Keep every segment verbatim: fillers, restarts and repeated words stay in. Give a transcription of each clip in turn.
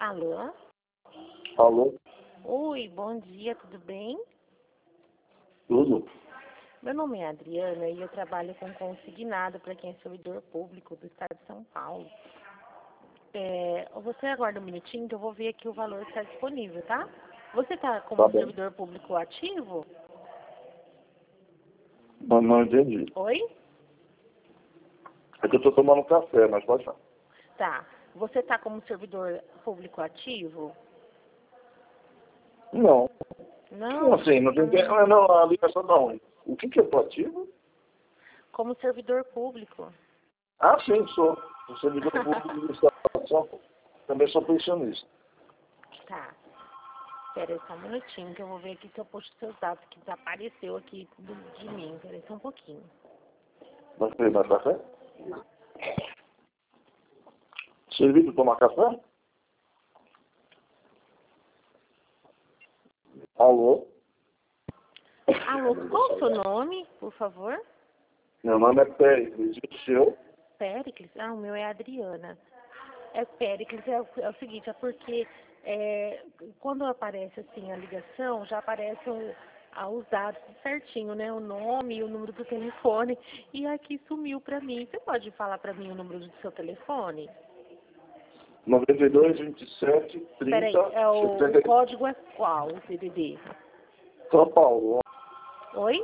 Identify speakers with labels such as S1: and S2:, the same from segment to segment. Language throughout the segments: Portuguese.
S1: Alô?
S2: Alô?
S1: Oi, bom dia, tudo bem?
S2: Tudo?
S1: Meu nome é Adriana e eu trabalho com consignado para quem é servidor público do estado de São Paulo. É, você aguarda um minutinho que eu vou ver aqui o valor que está disponível, tá? Você está como
S2: Tá bem.
S1: servidor público ativo?
S2: Não, não entendi.
S1: Oi?
S2: É que eu tô tomando café, mas pode falar.
S1: Tá. Você está como servidor público ativo?
S2: Não.
S1: Não?
S2: Como assim? Não tem
S1: Ah,
S2: ah, não, a ligação não. O que que é ativo?
S1: como servidor público.
S2: Ah, sim, sou. Sou servidor público do Estado de São Paulo. Também sou pensionista.
S1: Tá. Espera aí só um minutinho que eu vou ver aqui se eu puxo seus dados que desapareceu aqui do, de mim. Espera aí só um pouquinho.
S2: Vai querer mais café? Servido tomar café? Alô?
S1: Alô, qual o seu nome, por favor?
S2: Meu nome é Péricles. E o seu?
S1: Péricles? Ah, o meu é Adriana. É Péricles, é o, é o seguinte, é porque é, quando aparece assim a ligação, já aparecem o- ah, os dados certinho, né? O nome e o número do telefone. E aqui sumiu pra mim. Você pode falar pra mim o número do seu telefone?
S2: noventa e dois, vinte e sete,
S1: Peraí,
S2: trinta,
S1: é o, o
S2: setenta.
S1: código é qual, o C D D?
S2: São Paulo.
S1: Oi?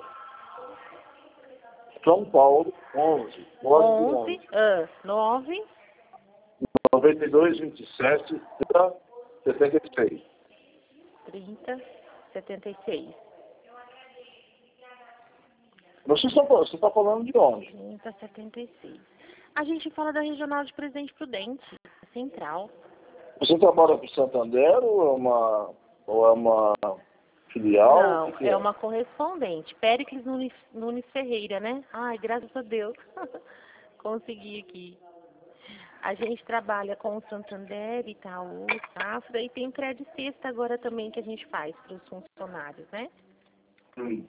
S2: São Paulo, onze. Código
S1: onze,
S2: onze.
S1: ah, nove,
S2: noventa e dois, vinte e sete, trinta, setenta e seis.
S1: trinta, setenta e seis.
S2: Você está você tá falando de onde?
S1: trinta, setenta e seis. A gente fala da Regional de Presidente Prudente, Central.
S2: Você trabalha para o Santander ou é uma, ou é uma filial? O
S1: Não,
S2: que que
S1: é
S2: é?
S1: uma correspondente. Péricles Nunes, Nunes Ferreira, né? Ai, graças a Deus. Consegui aqui. A gente trabalha com o Santander, Itaú, Safra e tem o Crédito Sexta agora também que a gente faz para os funcionários, né?
S2: Hum.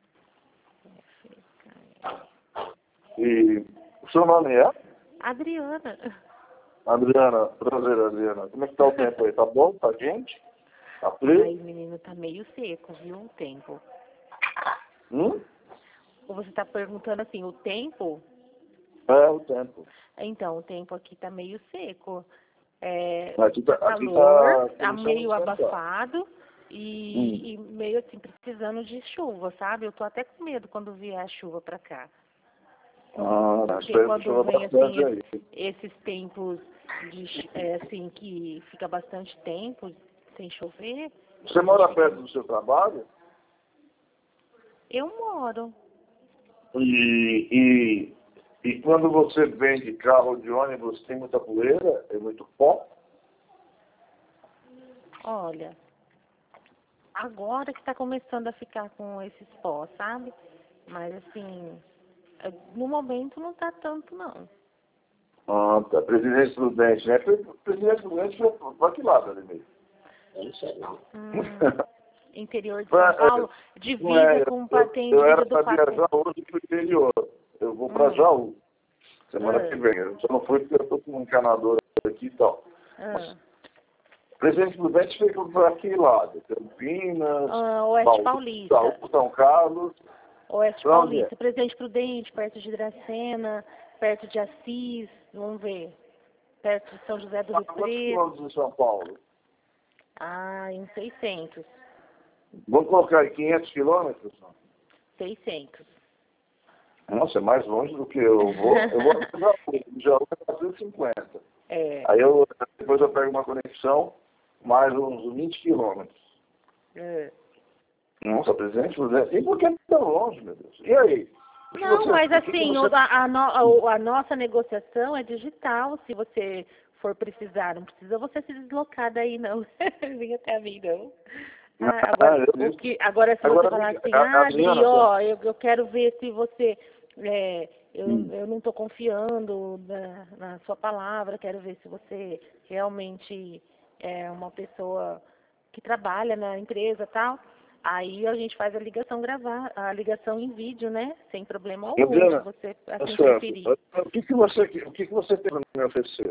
S2: E o seu nome é?
S1: Adriana.
S2: Adriana. Prazer, Adriana. Como é que está o tempo aí? Tá bom? Tá quente? Tá frio?
S1: Ai, menino, tá meio seco, viu? O tempo.
S2: Hum?
S1: Ou você tá perguntando assim, o tempo?
S2: É, o tempo.
S1: Então, o tempo aqui tá meio seco. É,
S2: Aqui tá,
S1: tá
S2: aqui
S1: calor,
S2: tá
S1: tá
S2: começando a
S1: meio
S2: esquentar.
S1: abafado
S2: Hum.
S1: e, e meio assim, precisando de chuva, sabe? Eu tô até com medo quando vier a chuva pra cá.
S2: Ah,
S1: Porque
S2: espero que
S1: quando
S2: chova
S1: vem assim,
S2: bastante aí.
S1: es- esses tempos de, ch- é, assim, que fica bastante tempo sem chover,
S2: Você
S1: a gente
S2: mora
S1: fica.
S2: perto do seu trabalho?
S1: Eu moro.
S2: E, e, e quando você vende carro ou de ônibus, tem muita poeira? É muito pó?
S1: Olha, agora que tá começando a ficar com esses pós, sabe? Mas assim, é, no momento não tá tanto não.
S2: Ah, tá. Presidente Prudente, né? Pre- Presidente Prudente foi para que lado, ali
S1: Hum, interior de
S2: Pra-
S1: São Paulo,
S2: é, não
S1: divisa
S2: é,
S1: com o
S2: eu,
S1: tem
S2: eu
S1: divisa
S2: era
S1: do
S2: para
S1: Patem.
S2: viajar hoje para o interior. Eu vou para
S1: Hum,
S2: Jaú, semana que
S1: ah,
S2: vem. Eu só não fui porque eu estou com um encanador aqui e tal.
S1: ah,
S2: Presidente Prudente fica para que lado? Campinas,
S1: ah, Oeste
S2: Baú,
S1: Paulista.
S2: Jaú, São Carlos.
S1: Oeste
S2: Pra onde é?
S1: Paulista, Presidente Prudente, perto de Dracena, perto de Assis, vamos ver, perto de São José do Rio
S2: Quantos
S1: Preto.
S2: quilômetros de São Paulo?
S1: Ah, em seiscentos.
S2: Vamos colocar aí quinhentos quilômetros?
S1: seiscentos.
S2: Nossa, é mais longe do que eu vou. Eu vou até Jaú, Jaú é quatrocentos e cinquenta.
S1: É,
S2: Aí eu, depois eu pego uma conexão, mais uns vinte quilômetros.
S1: é.
S2: Nossa, presidente, presidente. E por que tão longe, meu Deus? E aí? O que
S1: Não,
S2: você,
S1: mas
S2: o que que
S1: assim,
S2: você...
S1: o- a, a no- a- a nossa negociação é digital, se você for precisar. Não precisa você se deslocar daí, não. Vem até a mim, não. Ah,
S2: Ah,
S1: agora,
S2: eu-
S1: o que, agora, se você
S2: Agora,
S1: falar assim,
S2: a, a
S1: ah, Adri,
S2: Adriana,
S1: ó, eu, eu quero ver se você, é, eu,
S2: hum,
S1: eu não estou confiando na, na sua palavra, quero ver se você realmente é uma pessoa que trabalha na empresa e tal. Aí a gente faz a ligação gravar, a ligação em vídeo, né? Sem problema algum, se
S2: Adriana,
S1: você
S2: tá
S1: assim
S2: certo.
S1: preferir.
S2: O que que você, o que que você tem para me oferecer?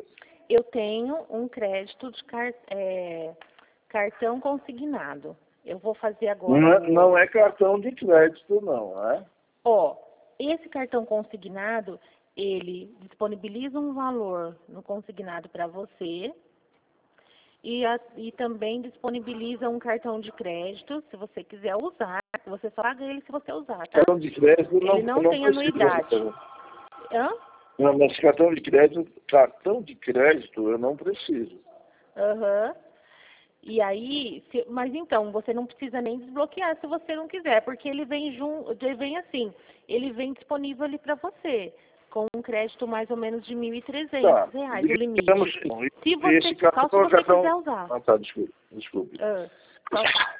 S1: Eu tenho um crédito de car é, cartão consignado. Eu vou fazer agora.
S2: Não é, não é cartão de crédito, não, é?
S1: Ó, esse cartão consignado, ele disponibiliza um valor no consignado para você e, a, e também disponibiliza um cartão de crédito, se você quiser usar. Você só paga ele se você usar, tá?
S2: Cartão de crédito não,
S1: ele não,
S2: não
S1: tem anuidade. Hã?
S2: Não, mas cartão de crédito, cartão de crédito eu não preciso.
S1: Aham. Uhum. E aí, se, mas então, você não precisa nem desbloquear se você não quiser, porque ele vem junto, ele vem assim, ele vem disponível ali para você, com um crédito mais ou menos de mil e trezentos
S2: Tá.
S1: reais, o limite.
S2: Não,
S1: se você,
S2: esse cartão,
S1: só se você
S2: cartão...
S1: quiser usar.
S2: Ah, tá, desculpe, desculpe.
S1: Ah, só...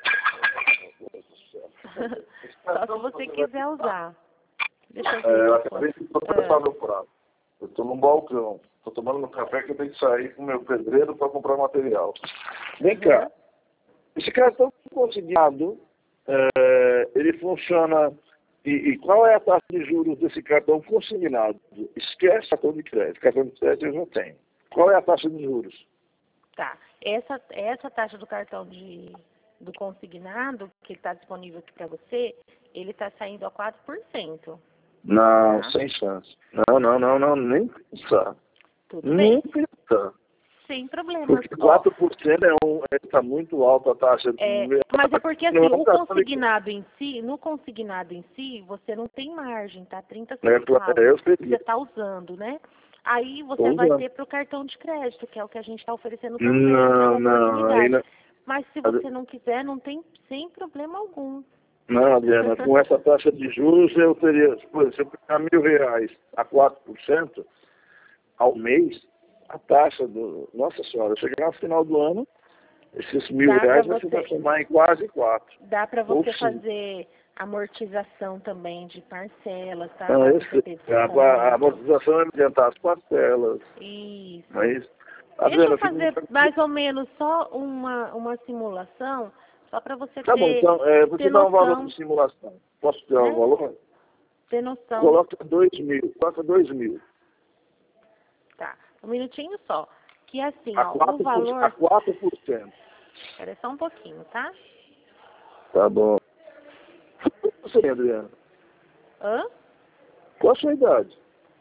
S1: só se você quiser usar. Deixa eu ver.
S2: É, eu acabei de passar meu prato. Eu estou num balcão. Estou tomando um café que eu tenho que sair com o meu pedreiro para comprar material. Vem cá. Esse cartão consignado, é, ele funciona... E, e qual é a taxa de juros desse cartão consignado? Esquece cartão de crédito. Cartão de crédito eu não tenho. Qual é a taxa de juros?
S1: Tá. Essa, essa taxa do cartão de, do consignado, que está disponível aqui para você, ele está saindo a quatro por cento.
S2: Não,
S1: tá?
S2: sem chance. Não, não, não, não, nem pensar.
S1: Tudo
S2: nem
S1: bem.
S2: pensar.
S1: Sem problema.
S2: Porque quatro por cento é um, está muito alta a taxa.
S1: É, mas é porque assim, o consignado em si, no consignado em si, você não tem margem, tá? trinta centavos
S2: é, eu sei.
S1: que você está usando, né? Aí você
S2: Tô
S1: vai
S2: usando.
S1: ter para o cartão de crédito, que é o que a gente está oferecendo também.
S2: Não, não, aí não.
S1: Mas se você não quiser, não tem sem problema algum.
S2: Não, Adriana, com essa taxa de juros eu teria, por exemplo, se eu pegar mil reais a quatro por cento ao mês, a taxa do. Nossa Senhora, chegar no final do ano, esses mil
S1: Dá
S2: reais
S1: você,
S2: você vai somar em quase quatro.
S1: Dá para você fazer amortização também de parcelas, tá?
S2: Não, eu sei. A, a amortização é mediante as parcelas.
S1: Isso.
S2: Mas,
S1: Deixa eu fazer fico... mais ou menos só uma, uma simulação, só para você
S2: tá
S1: ter
S2: bom, então, é, você
S1: ter
S2: dá
S1: noção,
S2: um valor de simulação. Posso ter né? um valor?
S1: Ter noção.
S2: Coloca dois mil. Coloca dois mil.
S1: Tá, um minutinho só. Que assim,
S2: a
S1: ó,
S2: quatro por cento,
S1: o valor...
S2: A quatro por cento.
S1: Espera só um pouquinho, tá?
S2: Tá bom. Você, Adriana?
S1: Hã?
S2: Qual a sua idade?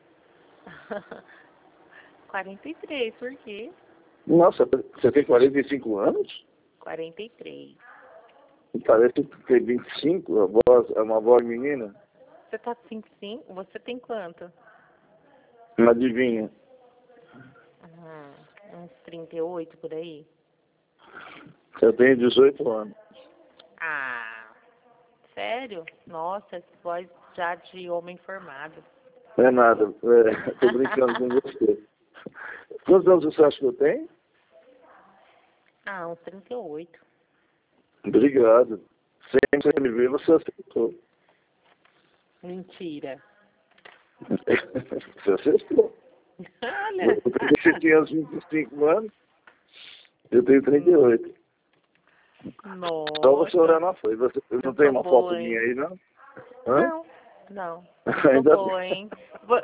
S1: quarenta e três, por quê?
S2: Nossa, você tem quarenta e cinco anos?
S1: quarenta e três.
S2: Parece que tem vinte e cinco, a voz, é uma voz menina.
S1: Você tá com vinte e cinco? Você tem quanto?
S2: Não adivinha.
S1: Hum, uns trinta e oito por aí?
S2: Eu tenho dezoito anos.
S1: Ah, sério? Nossa, essa voz já de homem formado.
S2: Não é nada, é, tô brincando com você. Quantos anos você acha que eu tenho?
S1: Ah, uns trinta e oito.
S2: Obrigado. Sem você me ver, você acertou.
S1: Mentira.
S2: Você acertou.
S1: Olha.
S2: Você tinha uns vinte e cinco anos, eu tenho trinta e oito.
S1: Nossa.
S2: Só você olhar na frente. Você não tem uma
S1: boa,
S2: foto
S1: hein?
S2: minha aí, não? Hã?
S1: Não, não.
S2: Ainda
S1: boa,
S2: bem.
S1: hein?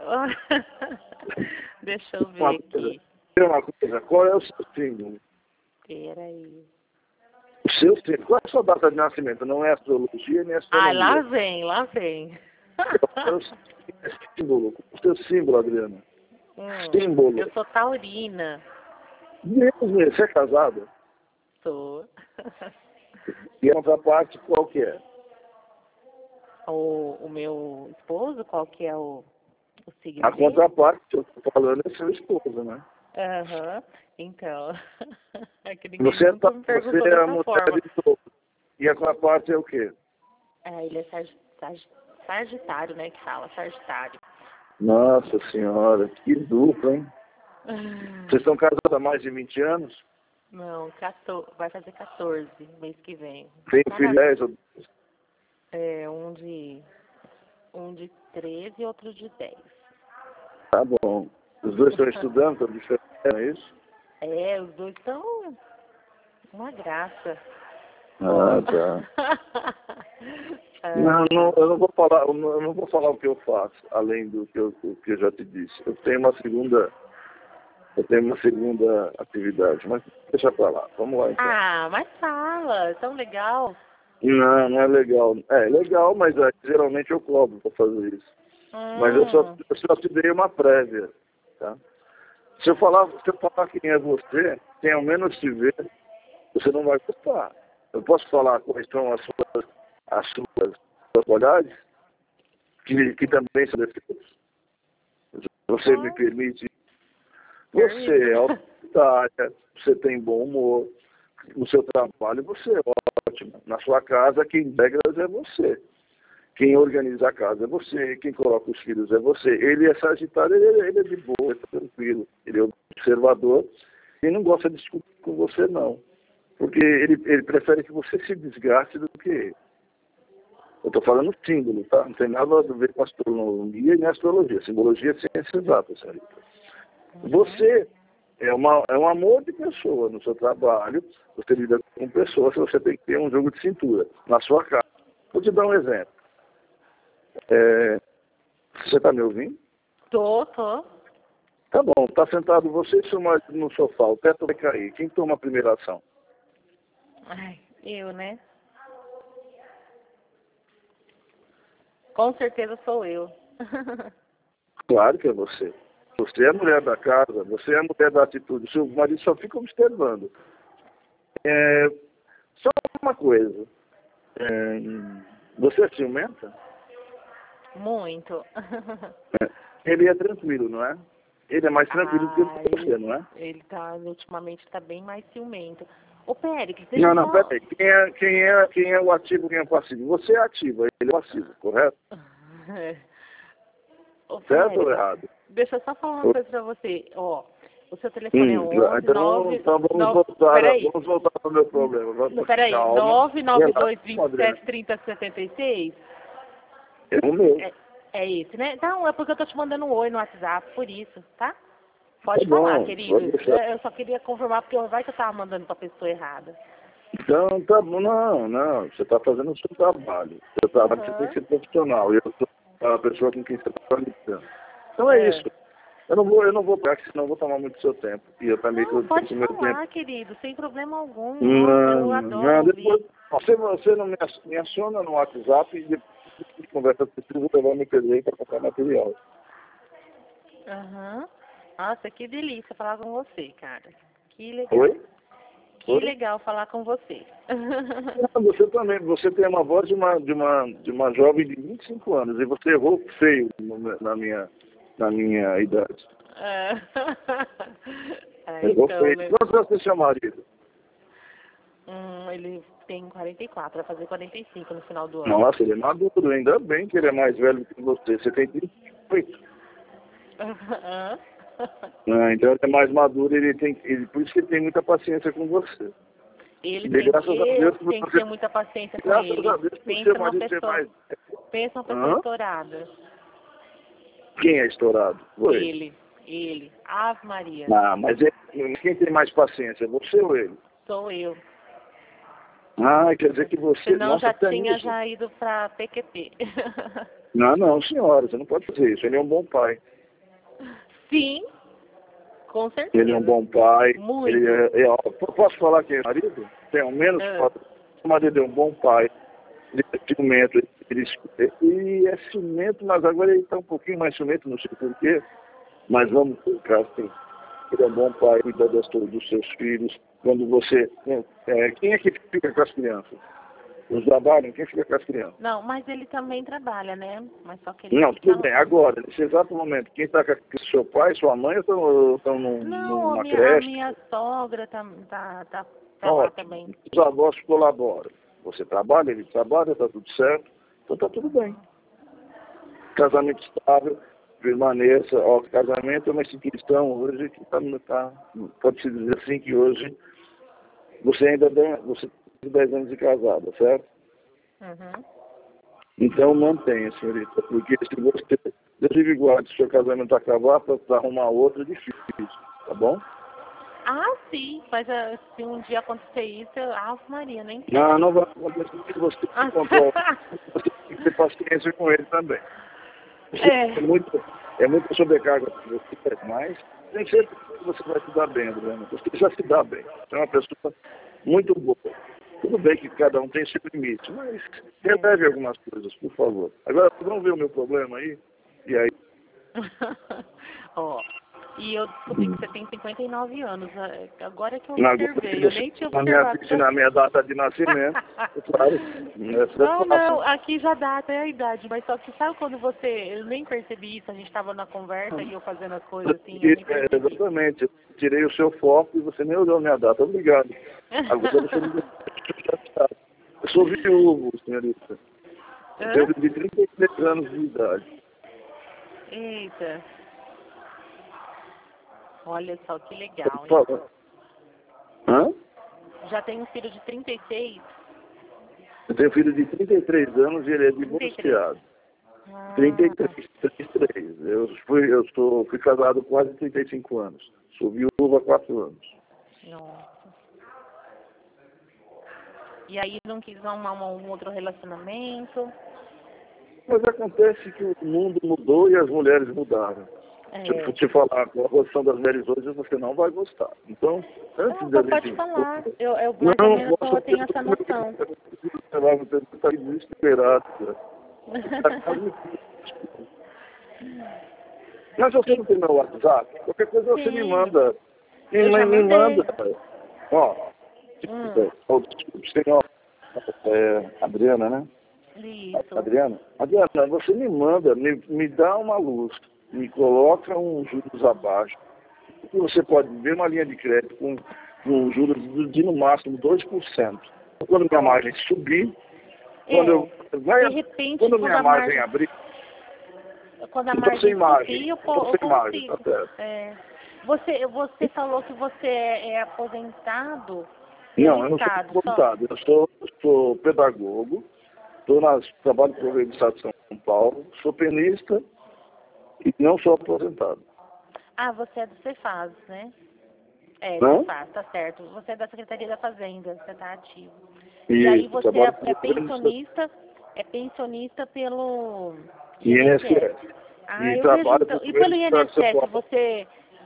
S1: Deixa eu ver
S2: uma
S1: aqui.
S2: Coisa, uma coisa, qual é o seu símbolo?
S1: Peraí.
S2: O seu símbolo? Qual é a sua data de nascimento? Não é astrologia nem astronomia.
S1: Ah, lá vem, lá vem.
S2: Qual é o símbolo? O seu símbolo, Adriana?
S1: Hum,
S2: símbolo.
S1: Eu sou taurina.
S2: Deus, você é casada?
S1: Sou.
S2: E a contraparte qual que é?
S1: O, o meu esposo, qual que é o, o signo
S2: A
S1: dele?
S2: contraparte que eu estou falando é seu esposo, né?
S1: Aham, uhum. Então. É que ninguém
S2: Você,
S1: nunca
S2: tá,
S1: me perguntou
S2: você é a
S1: dessa
S2: mulher
S1: forma.
S2: de touro. E a contraparte é o quê?
S1: É, ele é sag, sag, Sagitário, né, que fala, Sagitário.
S2: Nossa Senhora, que dupla, hein? Vocês estão casados há mais de vinte anos?
S1: Não, quatorze, vai fazer quatorze mês que vem.
S2: Tem
S1: Tá
S2: filhas?
S1: É, um de, um de treze e outro de dez.
S2: Tá bom. Os dois estão estudando, estão diferentes, não é isso?
S1: É, os dois estão uma graça.
S2: Ah, tá. Não, não, eu não vou falar, eu não, eu não vou falar o que eu faço, além do que eu, o que eu já te disse. Eu tenho uma segunda, eu tenho uma segunda atividade, mas deixa pra lá. Vamos lá então.
S1: Ah, mas fala, tão legal.
S2: Não, não é legal. É legal, mas é, geralmente eu cobro para fazer isso.
S1: Hum.
S2: Mas eu só, eu só te dei uma prévia, tá? Se eu falar, se eu falar quem é você, quem ao menos te ver, você não vai gostar. Eu posso falar quais são as suas, as suas, suas qualidades, que, que também são defeitos. Você me permite. Você é autoritária, você tem bom humor. No seu trabalho você é ótimo. Na sua casa, quem regras é você. Quem organiza a casa é você. Quem coloca os filhos é você. Ele é sagitário, ele, ele é de boa, é tranquilo. Ele é observador e não gosta de discutir com você, não. Porque ele, ele prefere que você se desgaste do que ele. Eu estou falando símbolo, tá? Não tem nada a ver com astronomia nem astrologia. Simbologia é ciência exata, Sarita. Você é, uma, é um amor de pessoa no seu trabalho. Você lida com pessoas, você tem que ter um jogo de cintura na sua casa. Vou te dar um exemplo. É, você está me ouvindo?
S1: Tô, tô.
S2: Tá bom, está sentado você e seu marido no sofá, o teto vai cair. Quem toma a primeira ação?
S1: Ai, eu, né? Com certeza sou eu.
S2: Claro que é você. Você é a mulher da casa, você é a mulher da atitude. O seu marido só fica observando. É, só uma coisa. É, você é ciumenta?
S1: Muito.
S2: Ele é tranquilo, não é? Ele é mais tranquilo do
S1: Ah,
S2: que você,
S1: ele,
S2: não é?
S1: ele tá, ultimamente tá bem mais ciumento. Ô, Péricles, deixa
S2: Não,
S1: eu
S2: não,
S1: só...
S2: peraí. Quem é, quem, é, quem é o ativo e quem é o passivo? Você é ativo, ele é passivo, correto?
S1: Ô,
S2: Certo ou
S1: Péricles,
S2: errado?
S1: deixa eu só falar uma
S2: Ô,
S1: coisa pra você. Ó, o seu telefone é
S2: Hum,
S1: onze
S2: então,
S1: nove...
S2: então vamos
S1: nove
S2: voltar,
S1: peraí,
S2: vamos voltar para o meu problema. Vamos,
S1: peraí,
S2: calma.
S1: nove nove
S2: Relaxa,
S1: dois, vinte e
S2: Adriana.
S1: sete, trinta, setenta e seis?
S2: É o meu.
S1: É, é esse, né? Não, é porque eu tô te mandando um oi no WhatsApp, por isso, tá?
S2: Tá
S1: Pode falar,
S2: bom,
S1: querido.
S2: pode deixar.
S1: Eu só queria confirmar, porque vai que eu tava mandando pra pessoa errada.
S2: Então, tá bom, não, não, você está fazendo o seu trabalho. O seu trabalho você tem que
S1: Aham.
S2: ser profissional. Eu sou a pessoa com quem você está lidando. Então é
S1: É.
S2: isso. Eu não vou, eu não vou pegar, senão eu vou tomar muito do seu tempo. E eu também que
S1: Não,
S2: eu tenho
S1: pode
S2: o meu tempo.
S1: falar, querido, sem problema algum. Nossa,
S2: Não,
S1: eu adoro
S2: não, depois,
S1: ouvir.
S2: você, você não me, ac- me aciona no WhatsApp e depois a gente conversa se eu vou levar meu pedreiro para comprar material.
S1: Aham. Nossa, que delícia falar com você, cara. Que legal.
S2: Oi?
S1: Que
S2: Oi?
S1: legal falar com você.
S2: Não, você também, você tem uma voz de uma, de uma, de uma jovem de vinte e cinco anos e você errou feio no- na minha, na minha idade.
S1: É. É,
S2: Errou
S1: então,
S2: feio.
S1: né?
S2: Quantos anos tem seu marido?
S1: Hum, ele tem quarenta e quatro, vai fazer quarenta e cinco no final do ano.
S2: Nossa, ele é maduro, ainda bem que ele é mais velho que você. Você tem trinta e oito.
S1: Aham.
S2: Ah, então ele é mais maduro, ele tem, ele, por isso que ele tem muita paciência com você.
S1: Ele
S2: E
S1: tem,
S2: graças a
S1: eu
S2: Deus,
S1: que
S2: por
S1: tenho que
S2: você,
S1: ter muita paciência com
S2: graças
S1: ele.
S2: a Deus por
S1: Pensa
S2: seu
S1: numa
S2: marido ser
S1: pessoa,
S2: mais.
S1: pensa numa pessoa
S2: Hã?
S1: estourada.
S2: Quem é estourado? Foi.
S1: Ele, ele. Ave Maria.
S2: Ah, mas ele, quem tem mais paciência, você ou ele?
S1: Sou eu.
S2: Ah, quer dizer que você,
S1: Senão
S2: nossa,
S1: já
S2: até
S1: tinha
S2: nisso.
S1: já ido pra P Q P.
S2: Não, não, senhora, você não pode fazer isso. Ele é um bom pai.
S1: Sim, com certeza.
S2: Ele é um bom pai.
S1: Muito.
S2: Ele é, é, ó, posso falar que é marido? Tem ao menos
S1: Ah.
S2: quatro. O marido é um bom pai. Ele é ciumento. Ele, ele é ciumento, mas agora ele está um pouquinho mais ciumento, não sei porquê. Mas vamos colocar assim. Ele é um bom pai, cuida das, dos seus filhos. Quando você. É, quem é que fica com as crianças? Os trabalham, quem fica com as crianças?
S1: Não, mas ele também trabalha, né? Mas só que ele
S2: Não,
S1: fica...
S2: tudo bem. Agora, nesse exato momento, quem está com seu pai, sua mãe, estão, estão num,
S1: Não, a
S2: numa
S1: minha, a
S2: creche?
S1: minha sogra tá, tá, tá pra lá
S2: Ótimo.
S1: também.
S2: Os avós colaboram. Você trabalha, ele trabalha, está tudo certo. Então está tudo bem. Casamento estável, permaneça. Ó, casamento é uma instituição hoje que está, tá, pode-se dizer assim que hoje você ainda tem, você tem dez anos de casada, certo?
S1: Uhum.
S2: Então mantenha, senhorita, porque se você, Deus livre e guarde, se o seu casamento acabar, para arrumar outro é difícil, tá bom?
S1: Ah, sim, mas ah, se um dia acontecer isso, eu... Ave Maria, nem sei.
S2: Não, não vai acontecer porque você tem que controlar, você tem que ter paciência com ele também. Você
S1: É.
S2: é muito, é muita sobrecarga para você, mas nem sempre você vai se dar bem, Adriana. Você já se dá bem. Você é uma pessoa muito boa. Tudo bem que cada um tem seu limite, mas releve algumas coisas, por favor. Agora, vamos ver o meu problema aí? E aí?
S1: Ó, e eu descobri que você tem cinquenta e nove anos. Agora que eu
S2: Na,
S1: observei, eu nem tinha
S2: na minha,
S1: observado.
S2: na minha data de nascimento, claro.
S1: Não, não, aqui já dá até a idade, mas só que sabe quando você, eu nem percebi isso, a gente estava na conversa e eu fazendo as coisas assim, eu nem percebi.
S2: É, exatamente, eu tirei o seu foco e você nem olhou a minha data, obrigado. Agora você me Eu sou viúvo, senhorita. Eu tenho de trinta e três anos de idade.
S1: Eita. Olha só que legal, hein?
S2: Hã?
S1: Já tem um filho de trinta e seis?
S2: Eu tenho um filho de trinta e três anos e ele é divorciado.
S1: Ah.
S2: trinta e três, trinta e três. Eu fui, eu sou, fui casado há quase trinta e cinco anos. Sou viúva há quatro anos.
S1: Nossa. E aí não quis arrumar um outro relacionamento?
S2: Mas acontece que o mundo mudou e as mulheres mudaram.
S1: É.
S2: Se eu te falar com a posição das mulheres hoje, você não vai gostar. Então, antes
S1: Não,
S2: da
S1: pode
S2: gente...
S1: falar. Eu, eu mais
S2: não,
S1: ou menos
S2: posso,
S1: eu tenho essa noção.
S2: Você está desesperado. Mas você não tem meu WhatsApp? Qualquer coisa você me manda. Me,
S1: eu já
S2: me
S1: mandei.
S2: manda. Ó,
S1: Hum.
S2: oh, desculpe, senhor. É, Adriana, né?
S1: Isso.
S2: Adriana, Adriana, você me manda, me, me dá uma luz, me coloca um juros abaixo. Você pode ver uma linha de crédito com, com juros de, de no máximo dois por cento. Quando minha margem subir,
S1: É,
S2: quando eu, vai,
S1: de repente,
S2: quando
S1: quando
S2: minha
S1: a
S2: margem
S1: margem,
S2: abrir,
S1: quando a
S2: eu tô
S1: margem
S2: sem margem,
S1: subir, eu,
S2: eu
S1: po-
S2: tô
S1: eu
S2: sem margem,
S1: consigo.
S2: tá certo.
S1: É. Você, você falou que você é, é aposentado pelo
S2: Não, eu não sou
S1: Estado, só?
S2: aposentado, eu sou, sou pedagogo, estou nas trabalho com o governo do Estado de São Paulo, sou penista e não sou aposentado.
S1: Ah, você é do Cefaz, né? É,
S2: Não?
S1: Cefaz, tá certo. Você é da Secretaria da Fazenda, você tá ativo.
S2: E,
S1: E aí você é,
S2: trabalho com
S1: é
S2: o governo do Estado
S1: pensionista, é pensionista pelo
S2: I N S S.
S1: Ah,
S2: E
S1: eu vejo
S2: trabalho
S1: então.
S2: com o
S1: E pelo
S2: governo do Estado de São
S1: I N S S,
S2: Paulo.
S1: você,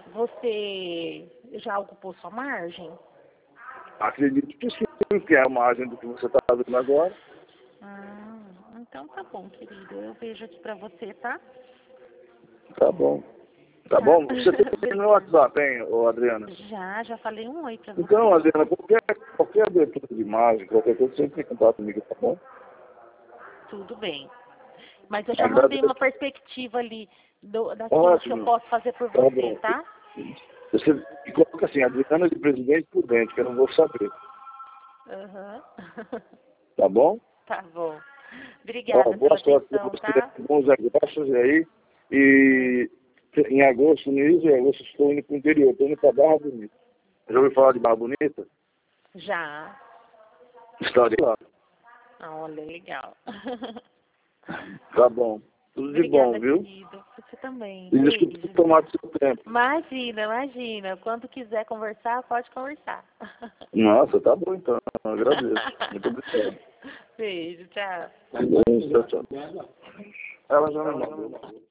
S1: você já ocupou sua margem?
S2: Acredito que sim, que é a margem do que você está fazendo agora.
S1: Ah, então tá bom, querido. Eu vejo aqui pra você, tá?
S2: Tá bom. Tá,
S1: Tá.
S2: bom? Você tem meu WhatsApp, hein, ô Adriana?
S1: Já, já falei um oi pra você.
S2: Então, Adriana, qualquer, qualquer abertura de imagem, qualquer coisa, sempre tem contato comigo, tá bom?
S1: Tudo bem. Mas eu já
S2: Agradeço.
S1: mandei uma perspectiva ali do, daquilo
S2: Ótimo.
S1: que eu posso fazer por
S2: Tá
S1: você,
S2: bom.
S1: tá?
S2: Você e coloca assim, Adriana de Presidente Prudente, que eu não vou saber.
S1: Aham.
S2: Tá bom?
S1: Tá bom. Obrigada
S2: Ó,
S1: pela
S2: boa sorte pra
S1: atenção,
S2: você,
S1: tá?
S2: bons negócios aí. E em agosto, no início de agosto, estou indo para o interior, estou indo para Barra Bonita. Já ouviu falar de Barra Bonita?
S1: Já.
S2: Estarei lá.
S1: Ah, olha, legal.
S2: Tá bom. Tudo de
S1: Obrigada,
S2: bom, viu?
S1: querido. Você também.
S2: E desculpe
S1: Beijo.
S2: ter tomado seu tempo.
S1: Imagina, imagina. Quando quiser conversar, pode conversar.
S2: Nossa, tá bom então. Eu agradeço. Muito obrigado.
S1: Beijo, tchau.
S2: Tchau, tchau. Ela já me mandou.